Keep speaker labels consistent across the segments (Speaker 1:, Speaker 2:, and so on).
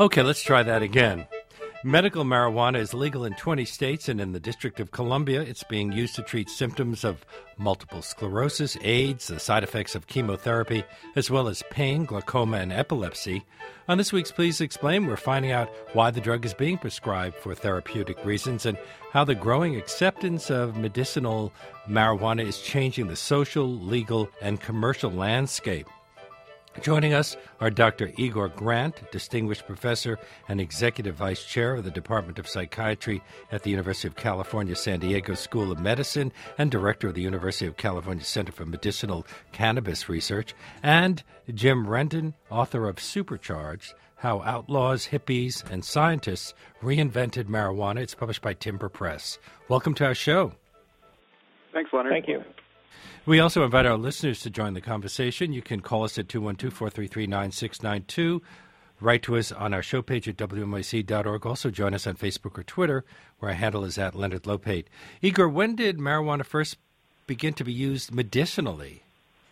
Speaker 1: Okay, let's try that again. Medical marijuana is legal in 20 states, and in the District of Columbia, it's being used to treat symptoms of multiple sclerosis, AIDS, the side effects of chemotherapy, as well as pain, glaucoma, and epilepsy. On this week's Please Explain, we're finding out why the drug is being prescribed for therapeutic reasons and how the growing acceptance of medicinal marijuana is changing the social, legal, and commercial landscape. Joining us are Dr. Igor Grant, Distinguished Professor and Executive Vice Chair of the Department of Psychiatry at the University of California, San Diego School of Medicine, and Director of the University of California Center for Medicinal Cannabis Research, and Jim Rendon, author of Supercharged, How Outlaws, Hippies, and Scientists Reinvented Marijuana. It's published by Timber Press. Welcome to our show.
Speaker 2: Thanks, Leonard.
Speaker 3: Thank you.
Speaker 1: We also invite our listeners to join the conversation. You can call us at 212-433-9692. Write to us on our show page at WNYC.org. Also join us on Facebook or Twitter, where our handle is at Leonard Lopate. Igor, when did marijuana first begin to be used medicinally?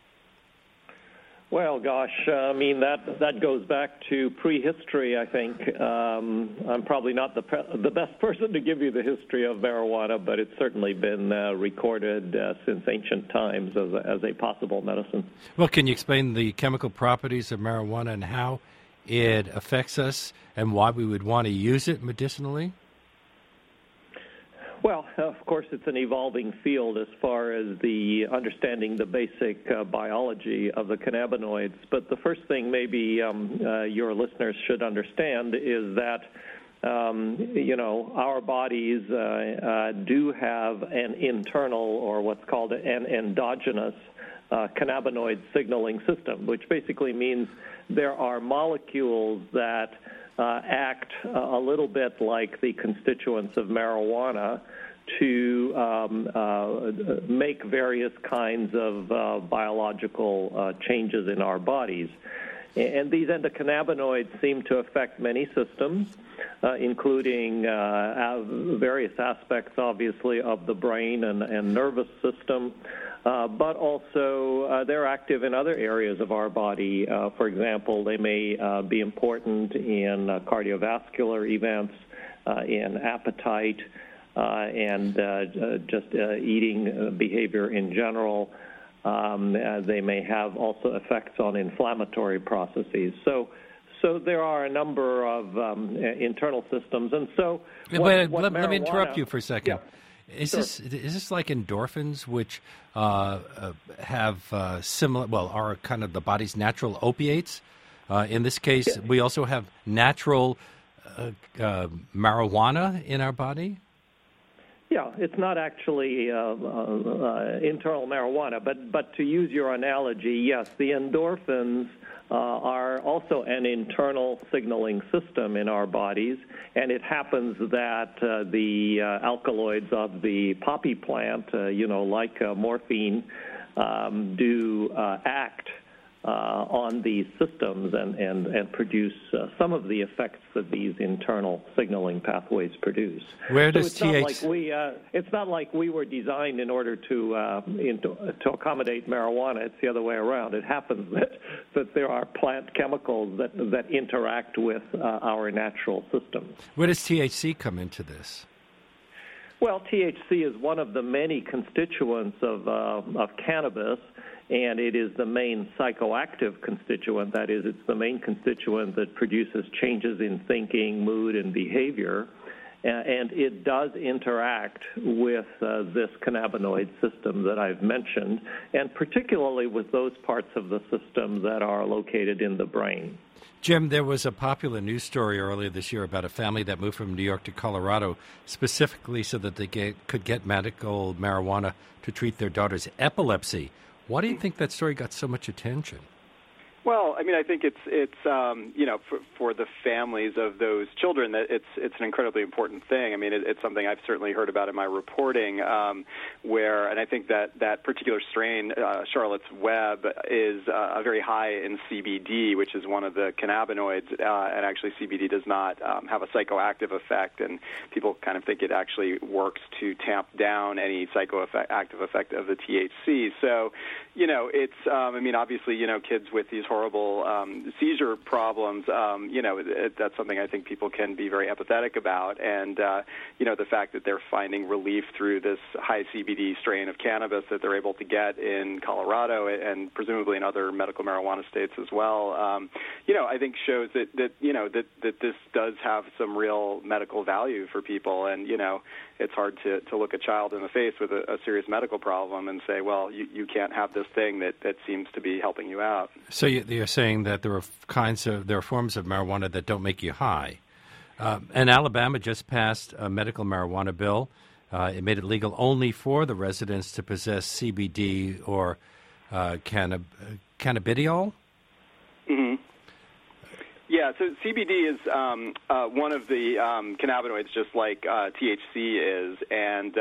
Speaker 3: Well, gosh, that goes back to prehistory, I think. I'm probably not the best person to give you the history of marijuana, but it's certainly been recorded since ancient times as a possible medicine.
Speaker 1: Well, can you explain the chemical properties of marijuana and how it affects us and why we would want to use it medicinally?
Speaker 3: Well, of course, it's an evolving field as far as the understanding the basic biology of the cannabinoids. But the first thing maybe your listeners should understand is that, our bodies do have an internal or what's called an endogenous cannabinoid signaling system, which basically means there are molecules that act a little bit like the constituents of marijuana to make various kinds of biological changes in our bodies. And these endocannabinoids seem to affect many systems, including various aspects, obviously, of the brain and nervous system. But also they're active in other areas of our body. For example, they may be important in cardiovascular events, in appetite, and just eating behavior in general. They may have also effects on inflammatory processes. So there are a number of internal systems. And so
Speaker 1: let me interrupt you for a second.
Speaker 3: Yeah.
Speaker 1: Is this like endorphins, which have similar, are kind of the body's natural opiates? In this case, we also have natural marijuana in our body?
Speaker 3: Yeah, it's not actually internal marijuana, but to use your analogy, yes, the endorphins are also an internal signaling system in our bodies, and it happens that the alkaloids of the poppy plant, like morphine, do act on these systems and produce some of the effects that these internal signaling pathways produce.
Speaker 1: Where does
Speaker 3: it's not like we were designed in order to accommodate marijuana. It's the other way around. It happens that there are plant chemicals that interact with our natural systems.
Speaker 1: Where does THC come into this?
Speaker 3: Well, THC is one of the many constituents of cannabis, and it is the main psychoactive constituent. That is, it's the main constituent that produces changes in thinking, mood, and behavior. And it does interact with this cannabinoid system that I've mentioned, and particularly with those parts of the system that are located in the brain.
Speaker 1: Jim, there was a popular news story earlier this year about a family that moved from New York to Colorado specifically so that they could get medical marijuana to treat their daughter's epilepsy. Why do you think that story got so much attention?
Speaker 2: Well, I mean, I think it's for the families of those children that it's an incredibly important thing. I mean, it's something I've certainly heard about in my reporting, and I think that particular strain, Charlotte's Web, is very high in CBD, which is one of the cannabinoids, and actually CBD does not have a psychoactive effect, and people kind of think it actually works to tamp down any psychoactive effect of the THC. So, it's, obviously, kids with these horrible seizure problems, that's something I think people can be very empathetic about. And, the fact that they're finding relief through this high CBD strain of cannabis that they're able to get in Colorado and presumably in other medical marijuana states as well, I think shows that this does have some real medical value for people. And, it's hard to look a child in the face with a serious medical problem and say, well, you can't have this thing that seems to be helping you out.
Speaker 1: So you're saying that there are forms of marijuana that don't make you high. And Alabama just passed a medical marijuana bill. It made it legal only for the residents to possess CBD or cannabidiol. Mm-hmm.
Speaker 2: Yeah, so CBD is one of the cannabinoids, just like THC is, and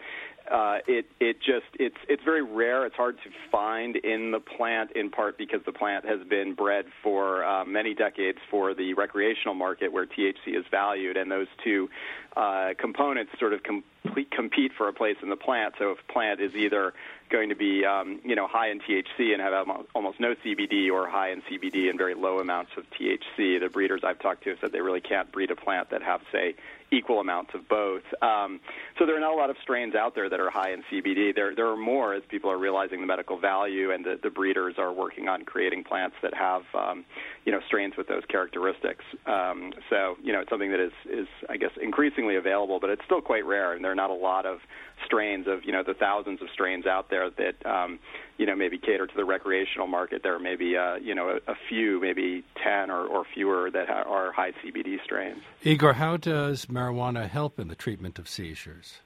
Speaker 2: it's very rare. It's hard to find in the plant, in part because the plant has been bred for many decades for the recreational market, where THC is valued, and those two components sort of compete for a place in the plant. So if a plant is either going to be high in THC and have almost no CBD, or high in CBD and very low amounts of THC, the breeders I've talked to have said they really can't breed a plant that have, say, equal amounts of both. So there are not a lot of strains out there that are high in CBD. There are more as people are realizing the medical value, and the breeders are working on creating plants that have strains with those characteristics. So it's something that is I guess increasingly available, but it's still quite rare, and there are not a lot of strains of the thousands of strains out there that maybe cater to the recreational market. There are maybe a few, maybe 10 or fewer that are high CBD strains.
Speaker 1: Igor, how does marijuana help in the treatment of seizures?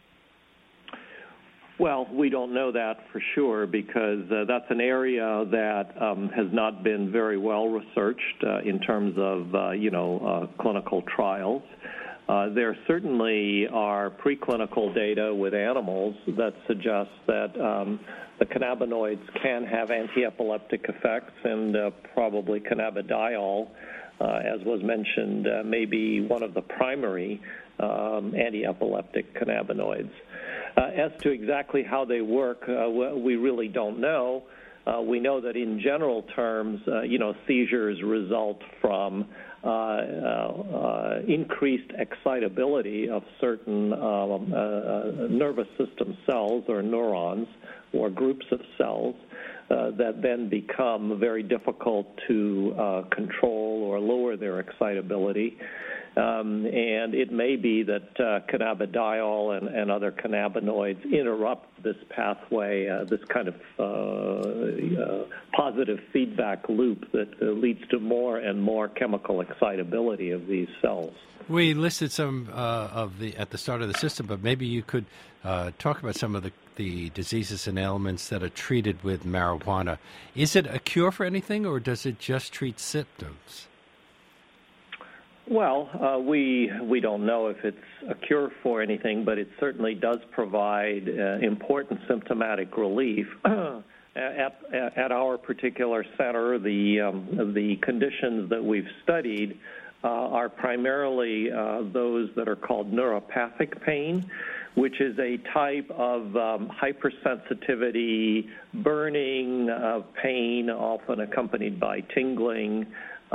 Speaker 3: Well, we don't know that for sure, because that's an area that has not been very well researched in terms of clinical trials. There certainly are preclinical data with animals that suggest that the cannabinoids can have anti-epileptic effects, and probably cannabidiol, as was mentioned, may be one of the primary anti-epileptic cannabinoids. As to exactly how they work, we really don't know. We know that in general terms, seizures result from increased excitability of certain nervous system cells or neurons or groups of cells that then become very difficult to control or lower their excitability. And it may be that cannabidiol and other cannabinoids interrupt this pathway, this kind of positive feedback loop that leads to more and more chemical excitability of these cells.
Speaker 1: We listed some at the start of the system, but maybe you could talk about some of the diseases and ailments that are treated with marijuana. Is it a cure for anything, or does it just treat symptoms?
Speaker 3: Well, we don't know if it's a cure for anything, but it certainly does provide important symptomatic relief. At our particular center, the conditions that we've studied are primarily those that are called neuropathic pain, which is a type of hypersensitivity, burning pain, often accompanied by tingling.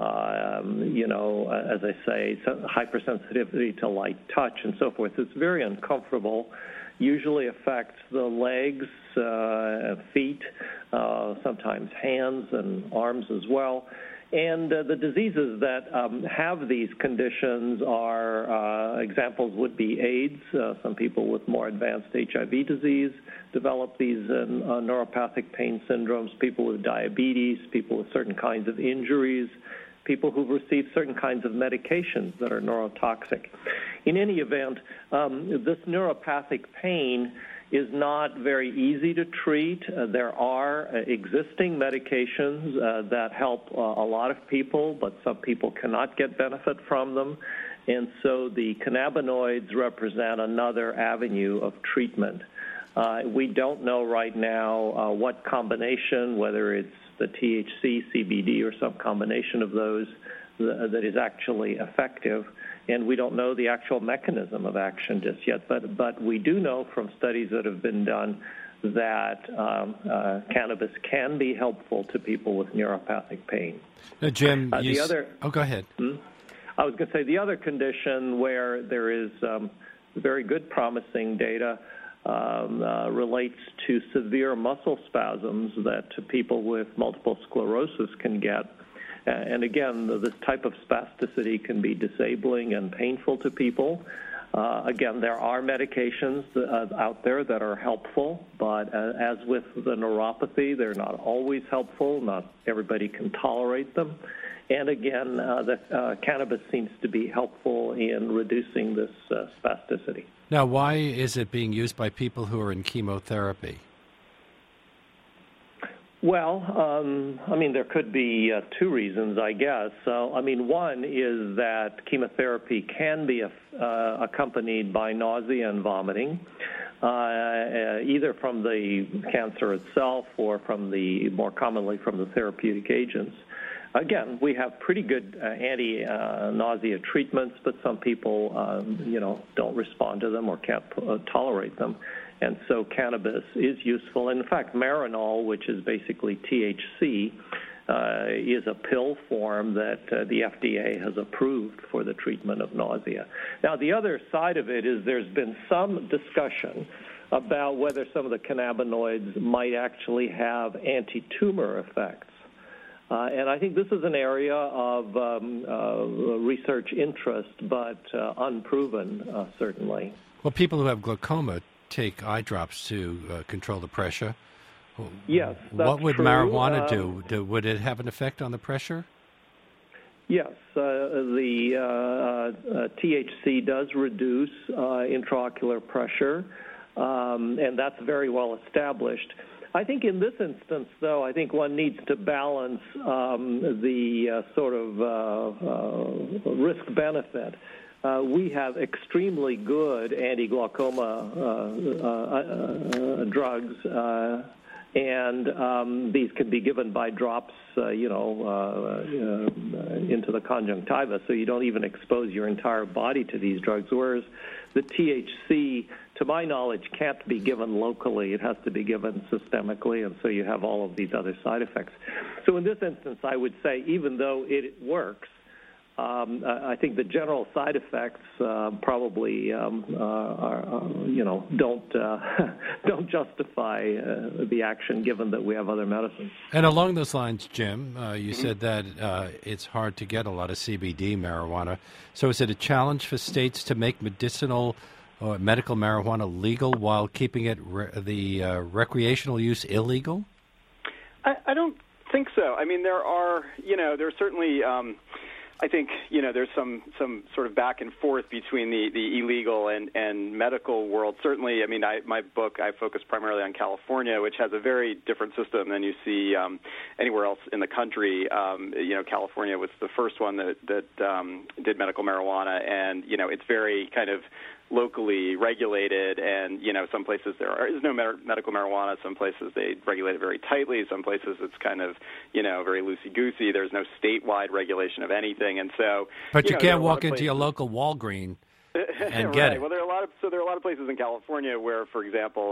Speaker 3: As I say, hypersensitivity to light touch and so forth. It's very uncomfortable. Usually affects the legs, feet, sometimes hands and arms as well. And the diseases that have these conditions are, examples would be AIDS. Some people with more advanced HIV disease develop these neuropathic pain syndromes, people with diabetes, people with certain kinds of injuries, people who've received certain kinds of medications that are neurotoxic. In any event, this neuropathic pain is not very easy to treat. There are existing medications that help a lot of people, but some people cannot get benefit from them. And so the cannabinoids represent another avenue of treatment. We don't know right now what combination, whether it's the THC, CBD, or some combination of those that is actually effective. And we don't know the actual mechanism of action just yet. But we do know from studies that have been done that cannabis can be helpful to people with neuropathic pain.
Speaker 1: Now, Jim, go ahead.
Speaker 3: I was going to say the other condition where there is very good promising data relates to severe muscle spasms that people with multiple sclerosis can get. And again, this type of spasticity can be disabling and painful to people. Again, there are medications out there that are helpful, but as with the neuropathy, they're not always helpful. Not everybody can tolerate them. And again, cannabis seems to be helpful in reducing this spasticity.
Speaker 1: Now, why is it being used by people who are in chemotherapy?
Speaker 3: Well, there could be two reasons, I guess. So, one is that chemotherapy can be accompanied by nausea and vomiting, either from the cancer itself or more commonly from the therapeutic agents. Again, we have pretty good anti-nausea treatments, but some people, don't respond to them or can't tolerate them. And so cannabis is useful. In fact, Marinol, which is basically THC, is a pill form that the FDA has approved for the treatment of nausea. Now, the other side of it is there's been some discussion about whether some of the cannabinoids might actually have anti-tumor effects. And I think this is an area of research interest, but unproven, certainly.
Speaker 1: Well, people who have glaucoma take eye drops to control the pressure.
Speaker 3: Yes, that's
Speaker 1: what would
Speaker 3: true.
Speaker 1: Marijuana do? Would it have an effect on the pressure?
Speaker 3: Yes, the THC does reduce intraocular pressure, and that's very well established. I think in this instance, though, I think one needs to balance the sort of risk-benefit. We have extremely good anti-glaucoma drugs, and these can be given by drops, into the conjunctiva, so you don't even expose your entire body to these drugs, whereas the THC, to my knowledge, can't be given locally. It has to be given systemically, and so you have all of these other side effects. So in this instance, I would say even though it works, I think the general side effects probably don't justify the action, given that we have other medicines.
Speaker 1: And along those lines, Jim, you said that it's hard to get a lot of CBD marijuana. So is it a challenge for states to make medicinal or medical marijuana legal while keeping it the recreational use illegal?
Speaker 2: I don't think so. I mean, there are certainly. I think, there's some sort of back and forth between the illegal and medical world. Certainly, my book, I focus primarily on California, which has a very different system than you see anywhere else in the country. California was the first one that did medical marijuana, and, it's very kind of locally regulated, and some places there is no medical marijuana. Some places they regulate it very tightly. Some places it's kind of very loosey-goosey. There's no statewide regulation of anything, and so.
Speaker 1: But you can't walk into your local Walgreens and get it.
Speaker 2: Well, there are a lot of places in California where, for example,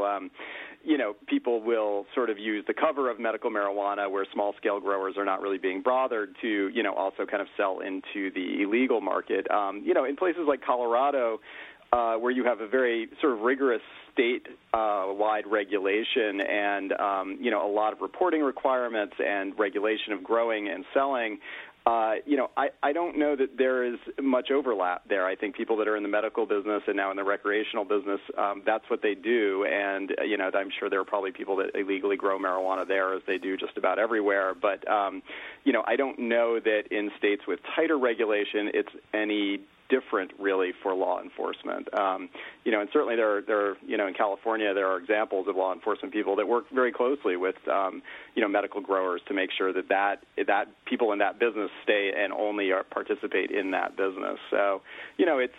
Speaker 2: people will sort of use the cover of medical marijuana, where small-scale growers are not really being bothered to, also kind of sell into the illegal market. In places like Colorado, where you have a very sort of rigorous state-wide regulation and, a lot of reporting requirements and regulation of growing and selling, I don't know that there is much overlap there. I think people that are in the medical business and now in the recreational business, that's what they do. And, I'm sure there are probably people that illegally grow marijuana there, as they do just about everywhere. But, I don't know that in states with tighter regulation it's any different, really, for law enforcement. And certainly there are, in California, there are examples of law enforcement people that work very closely with, medical growers to make sure that people in that business stay and only participate in that business. So, it's,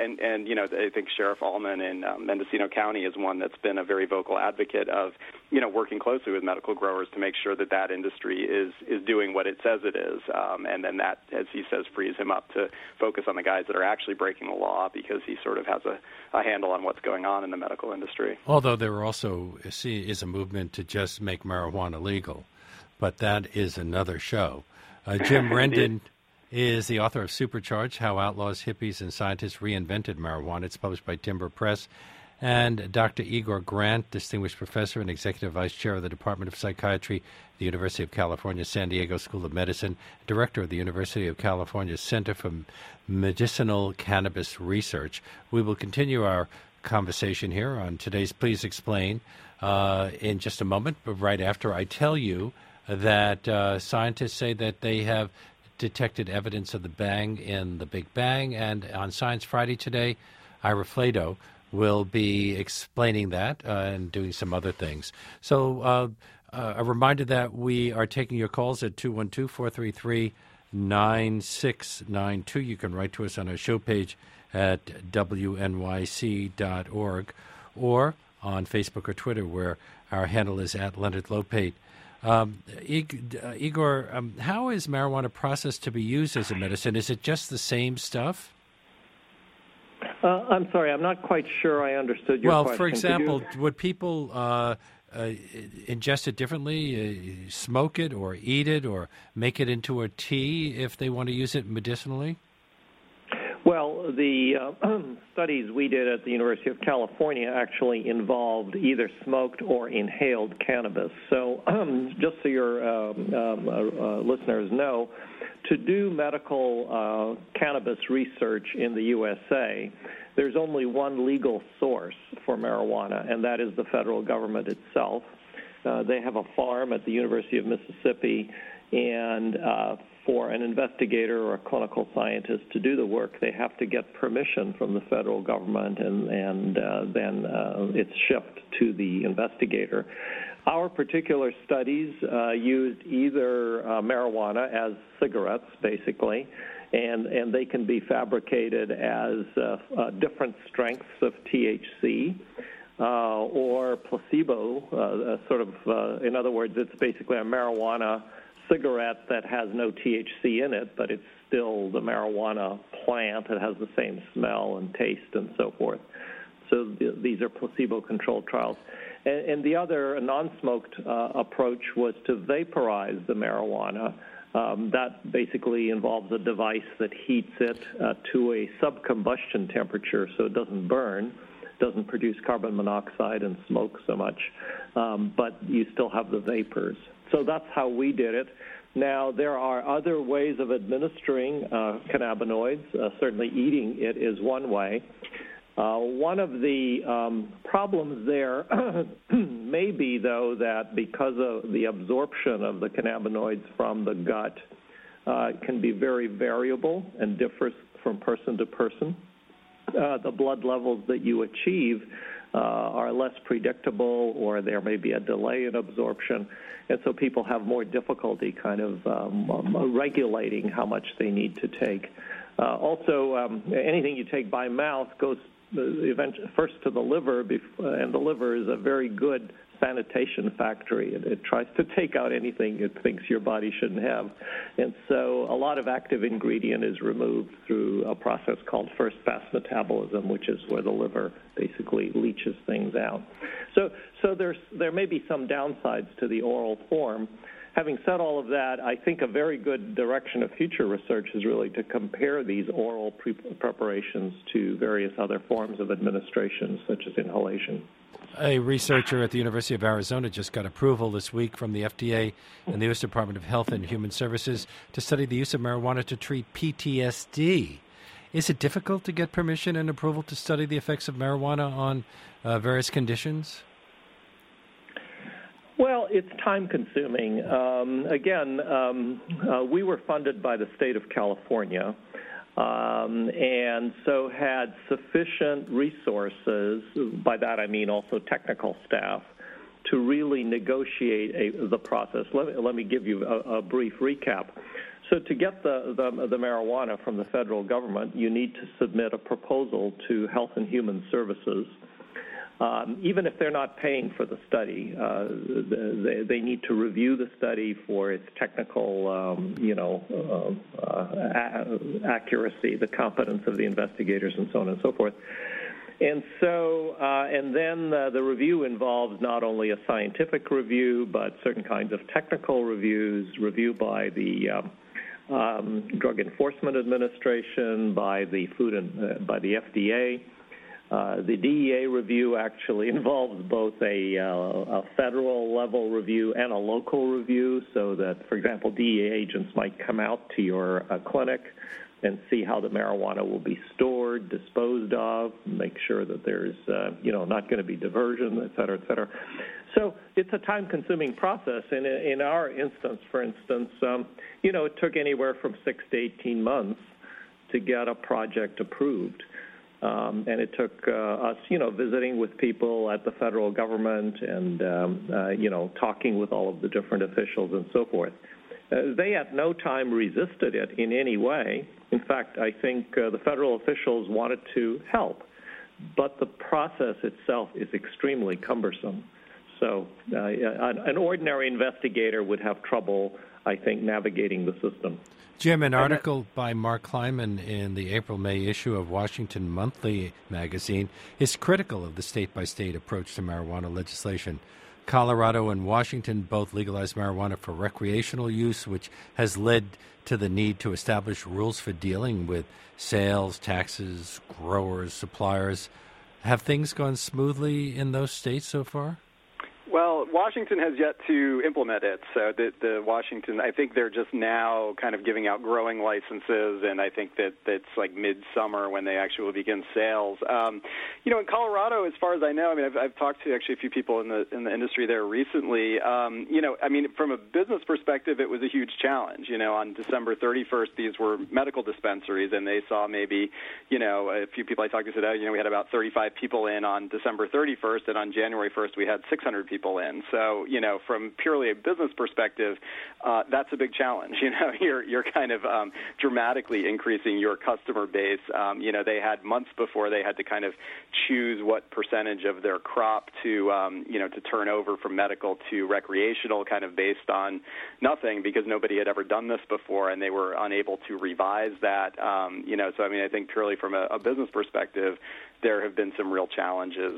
Speaker 2: I think Sheriff Allman in Mendocino County is one that's been a very vocal advocate of, working closely with medical growers to make sure that industry is doing what it says it is. And then that, as he says, frees him up to focus on the guys that are for actually breaking the law because he sort of has a handle on what's going on in the medical industry.
Speaker 1: Although there also is a movement to just make marijuana legal, but that is another show. Jim Rendon is the author of Supercharged, How Outlaws, Hippies, and Scientists Reinvented Marijuana. It's published by Timber Press. And Dr. Igor Grant, Distinguished Professor and Executive Vice Chair of the Department of Psychiatry at the University of California, San Diego School of Medicine, Director of the University of California Center for Medicinal Cannabis Research. We will continue our conversation here on today's Please Explain in just a moment, but right after I tell you that scientists say that they have detected evidence of the bang in the Big Bang, and on Science Friday today, Ira Flatow will be explaining that and doing some other things. So a reminder that we are taking your calls at 212-433-9692. You can write to us on our show page at wnyc.org or on Facebook or Twitter, where our handle is at Leonard Lopate. Igor, how is marijuana processed to be used as a medicine? Is it just the same stuff?
Speaker 3: I'm sorry, I'm not quite sure I understood your question.
Speaker 1: Well, for example, would people ingest it differently, smoke it or eat it or make it into a tea if they want to use it medicinally?
Speaker 3: Well, the studies we did at the University of California actually involved either smoked or inhaled cannabis. So just so your listeners know, to do medical cannabis research in the USA, there's only one legal source for marijuana, and that is the federal government itself. They have a farm at the University of Mississippi, and for an investigator or a clinical scientist to do the work, they have to get permission from the federal government, and then it's shipped to the investigator. Our particular studies used either marijuana as cigarettes, basically, and they can be fabricated as different strengths of THC or placebo, in other words, it's basically a marijuana cigarette that has no THC in it, but it's still the marijuana plant. It has the same smell and taste and so forth. So these are placebo-controlled trials. And the other non-smoked approach was to vaporize the marijuana. That basically involves a device that heats it to a subcombustion temperature so it doesn't burn, doesn't produce carbon monoxide and smoke so much, but you still have the vapors. So that's how we did it. Now, there are other ways of administering cannabinoids. Certainly eating it is one way. One of the problems there may be, though, that because of the absorption of the cannabinoids from the gut, it can be very variable and differs from person to person. The blood levels that you achieve are less predictable, or there may be a delay in absorption, and so people have more difficulty kind of regulating how much they need to take. Also, anything you take by mouth goes first to the liver, and the liver is a very good sanitation factory. It tries to take out anything it thinks your body shouldn't have. And so a lot of active ingredient is removed through a process called first-pass metabolism, which is where the liver basically leaches things out. So there may be some downsides to the oral form. Having said all of that, I think a very good direction of future research is really to compare these oral preparations to various other forms of administration, such as inhalation.
Speaker 1: A researcher at the University of Arizona just got approval this week from the FDA and the U.S. Department of Health and Human Services to study the use of marijuana to treat PTSD. Is it difficult to get permission and approval to study the effects of marijuana on various conditions?
Speaker 3: Well, it's time-consuming. We were funded by the state of California, and so had sufficient resources, by that I mean also technical staff, to really negotiate the process. Let me give you a brief recap. So to get the marijuana from the federal government, you need to submit a proposal to Health and Human Services. even if they're not paying for the study, they need to review the study for its technical, accuracy, the competence of the investigators, and so on and so forth. And so, and then the review involves not only a scientific review, but certain kinds of technical reviews, review by the Drug Enforcement Administration, by the by the FDA. The DEA review actually involves both a federal level review and a local review, so that, for example, DEA agents might come out to your clinic and see how the marijuana will be stored, disposed of, make sure that there's, not going to be diversion, et cetera, et cetera. So it's a time-consuming process. And in our instance, for instance, it took anywhere from 6 to 18 months to get a project approved. And it took us, visiting with people at the federal government and, talking with all of the different officials and so forth. They at no time resisted it in any way. In fact, I think the federal officials wanted to help, but the process itself is extremely cumbersome. So an ordinary investigator would have trouble, I think, navigating the system.
Speaker 1: Jim, an article by Mark Kleinman in the April-May issue of Washington Monthly magazine is critical of the state-by-state approach to marijuana legislation. Colorado and Washington both legalized marijuana for recreational use, which has led to the need to establish rules for dealing with sales, taxes, growers, suppliers. Have things gone smoothly in those states so far?
Speaker 2: Well, Washington has yet to implement it. So the Washington, I think they're just now kind of giving out growing licenses, and I think that it's like midsummer when they actually will begin sales. In Colorado, as far as I know, I mean, I've talked to actually a few people in the industry there recently. From a business perspective, it was a huge challenge. On December 31st, these were medical dispensaries, and they saw maybe, a few people I talked to said, we had about 35 people in on December 31st, and on January 1st, we had 600 people in. So, from purely a business perspective, that's a big challenge. You're kind of dramatically increasing your customer base. They had months before they had to kind of choose what percentage of their crop to turn over from medical to recreational, kind of based on nothing, because nobody had ever done this before, and they were unable to revise that. So I think purely from a business perspective, there have been some real challenges.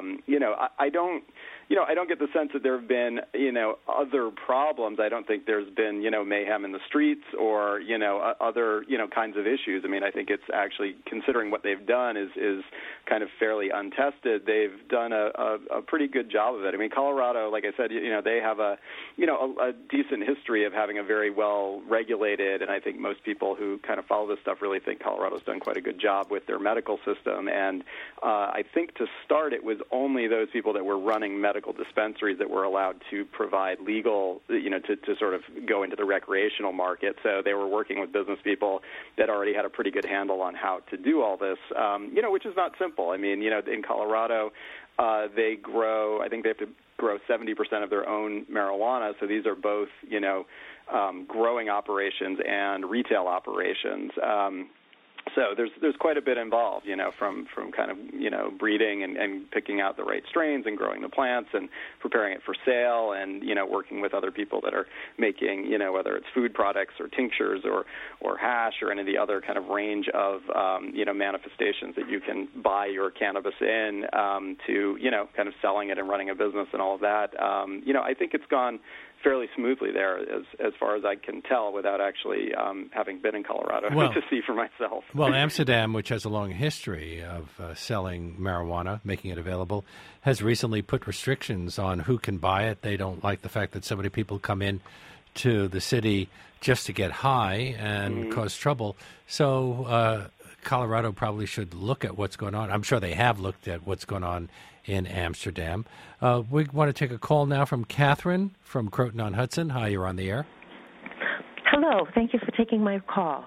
Speaker 2: I don't get the sense that there have been, other problems. I don't think there's been, mayhem in the streets or, other, kinds of issues. I think it's actually, considering what they've done is kind of fairly untested. They've done a pretty good job of it. Colorado, like I said, they have a decent history of having a very well regulated, and I think most people who kind of follow this stuff really think Colorado's done quite a good job with their medical system. And I think to start, it was only those people that were running medical dispensaries that were allowed to provide legal, to sort of go into the recreational market. So they were working with business people that already had a pretty good handle on how to do all this, which is not simple. In Colorado, they grow, I think they have to grow 70% of their own marijuana. So these are both, growing operations and retail operations. So there's quite a bit involved, from kind of, breeding and picking out the right strains and growing the plants and preparing it for sale and, working with other people that are making, whether it's food products or tinctures or hash or any of the other kind of range of, manifestations that you can buy your cannabis in, to, kind of selling it and running a business and all of that. I think it's gone fairly smoothly there, as far as I can tell, without actually having been in Colorado to see for myself.
Speaker 1: Well, Amsterdam, which has a long history of selling marijuana, making it available, has recently put restrictions on who can buy it. They don't like the fact that so many people come in to the city just to get high and cause trouble. So Colorado probably should look at what's going on. I'm sure they have looked at what's going on in Amsterdam. We want to take a call now from Catherine from Croton-on-Hudson. Hi, you're on the air.
Speaker 4: Hello. Thank you for taking my call.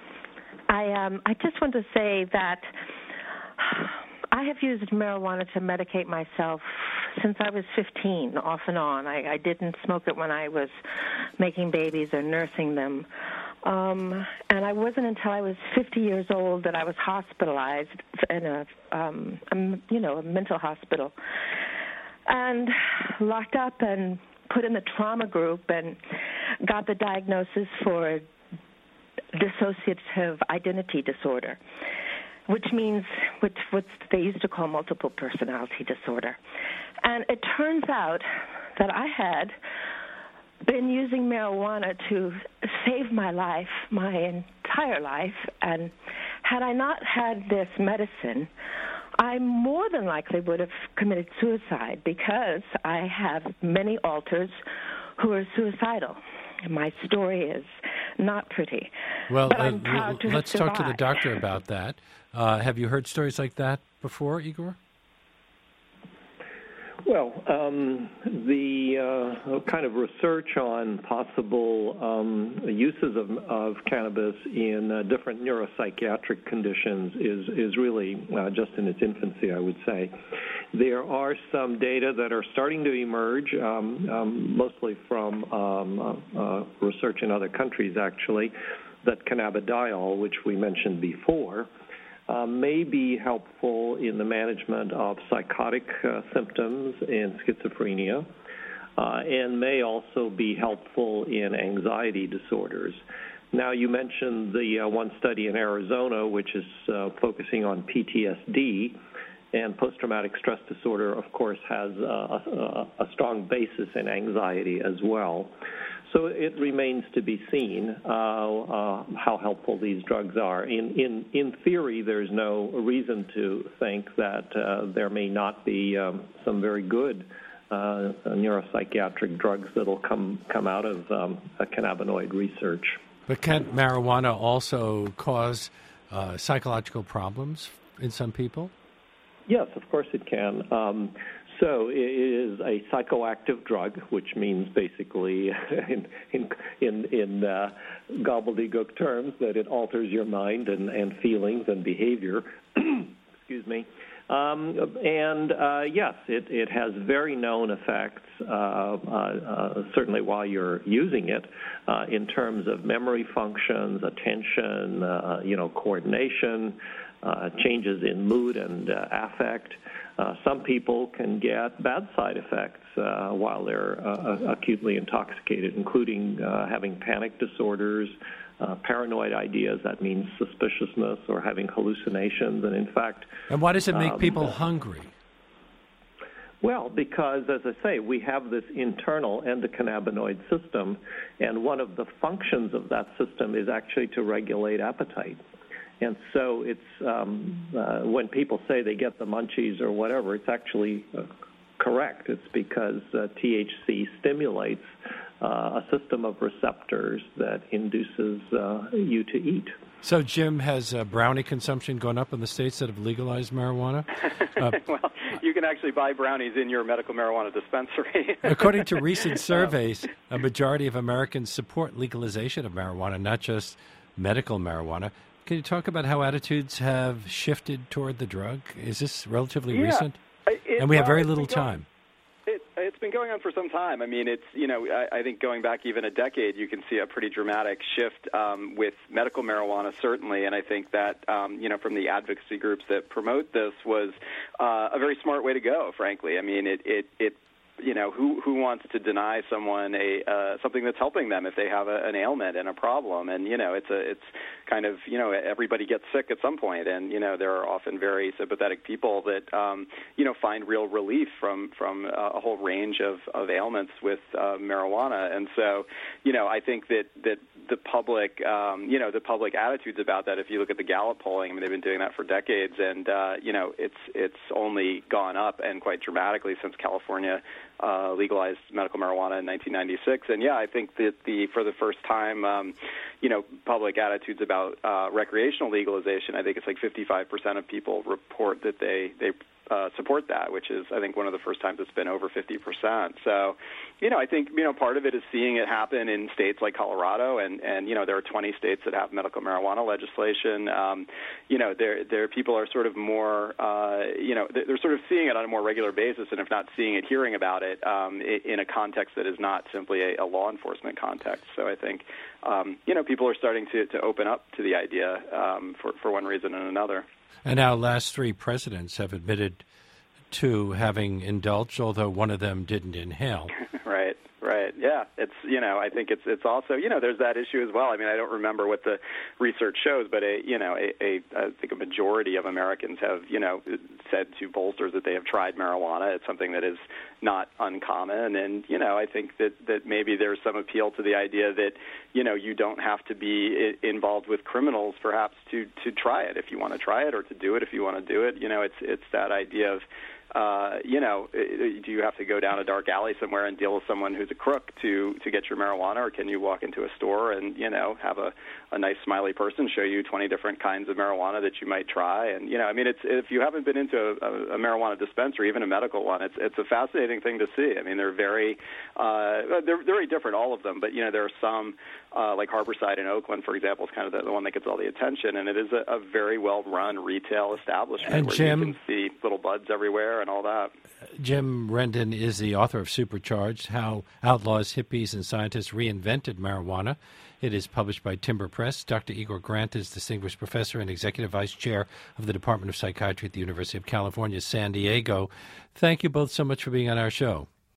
Speaker 4: I just want to say that I have used marijuana to medicate myself since I was 15, off and on. I didn't smoke it when I was making babies or nursing them. And I wasn't until I was 50 years old that I was hospitalized in a mental hospital and locked up and put in the trauma group and got the diagnosis for dissociative identity disorder, which means what they used to call multiple personality disorder. And it turns out that I had been using marijuana to save my life, my entire life, and had I not had this medicine, I more than likely would have committed suicide because I have many alters who are suicidal. My story is not pretty.
Speaker 1: Well,
Speaker 4: but I'm proud to
Speaker 1: let's
Speaker 4: have
Speaker 1: talk to the
Speaker 4: survived.
Speaker 1: doctor about that. Have you heard stories like that before, Igor?
Speaker 3: Well, the kind of research on possible uses of cannabis in different neuropsychiatric conditions is really just in its infancy, I would say. There are some data that are starting to emerge, mostly from research in other countries, actually, that cannabidiol, which we mentioned before, may be helpful in the management of psychotic symptoms in schizophrenia, and may also be helpful in anxiety disorders. Now, you mentioned the one study in Arizona, which is focusing on PTSD, and post-traumatic stress disorder, of course, has a strong basis in anxiety as well. So it remains to be seen how helpful these drugs are. In theory, there's no reason to think that there may not be some very good neuropsychiatric drugs that'll come out of cannabinoid research.
Speaker 1: But can marijuana also cause psychological problems in some people?
Speaker 3: Yes, of course it can. So it is a psychoactive drug, which means basically, in gobbledygook terms, that it alters your mind and feelings and behavior. Excuse me. Yes, it has very known effects, certainly while you're using it, in terms of memory functions, attention, coordination, changes in mood and affect. Some people can get bad side effects while they're acutely intoxicated, including having panic disorders, paranoid ideas. That means suspiciousness or having hallucinations. And in fact...
Speaker 1: And why does it make people hungry?
Speaker 3: Well, because, as I say, we have this internal endocannabinoid system, and one of the functions of that system is actually to regulate appetite. And so it's when people say they get the munchies or whatever, it's actually correct. It's because THC stimulates a system of receptors that induces you to eat.
Speaker 1: So, Jim, has brownie consumption gone up in the states that have legalized marijuana?
Speaker 2: Well, you can actually buy brownies in your medical marijuana dispensary.
Speaker 1: According to recent surveys, a majority of Americans support legalization of marijuana, not just medical marijuana. Can you talk about how attitudes have shifted toward the drug? Is this relatively recent? And we have very little time.
Speaker 2: It's been going on for some time. I mean, I think going back even a decade, you can see a pretty dramatic shift with medical marijuana, certainly. And I think that, from the advocacy groups that promote this was a very smart way to go, frankly. I mean, who wants to deny someone something that's helping them if they have an ailment and a problem? And it's kind of everybody gets sick at some point, and there are often very sympathetic people that find real relief from a whole range of ailments with marijuana. And so I think that the public the public attitudes about that, if you look at the Gallup polling, I mean, they've been doing that for decades, and it's only gone up, and quite dramatically, since California legalized medical marijuana in 1996. And I think that for the first time, public attitudes about recreational legalization, I think it's like 55% of people report that they support that, which is, I think, one of the first times it's been over 50%. So, I think, part of it is seeing it happen in states like Colorado, and there are 20 states that have medical marijuana legislation. There people are sort of more, they're sort of seeing it on a more regular basis, and if not seeing it, hearing about it in a context that is not simply a law enforcement context. So I think people are starting to open up to the idea for one reason and another.
Speaker 1: And our last three presidents have admitted to having indulged, although one of them didn't inhale.
Speaker 2: Right. Yeah, it's I think it's also there's that issue as well. I mean, I don't remember what the research shows, but I think a majority of Americans have said to pollsters that they have tried marijuana. It's something that is not uncommon, and I think that maybe there's some appeal to the idea that you don't have to be involved with criminals perhaps to try it if you want to try it, or to do it if you want to do it. It's that idea of do you have to go down a dark alley somewhere and deal with someone who's a crook to get your marijuana, or can you walk into a store and have a nice smiley person show you 20 different kinds of marijuana that you might try? And it's, if you haven't been into a marijuana dispensary, even a medical one, it's a fascinating thing to see. I mean, they're very different, all of them, but there are some like Harborside in Oakland, for example, is kind of the one that gets all the attention, and it is a very well run retail establishment
Speaker 1: and
Speaker 2: where
Speaker 1: Jim,
Speaker 2: you can see little buds everywhere and all that.
Speaker 1: Jim Rendon is the author of Supercharged: How Outlaws, Hippies, and Scientists Reinvented Marijuana. It is published by Timber Press. Dr. Igor Grant is Distinguished Professor and Executive Vice Chair of the Department of Psychiatry at the University of California, San Diego. Thank you both so much for being on our show.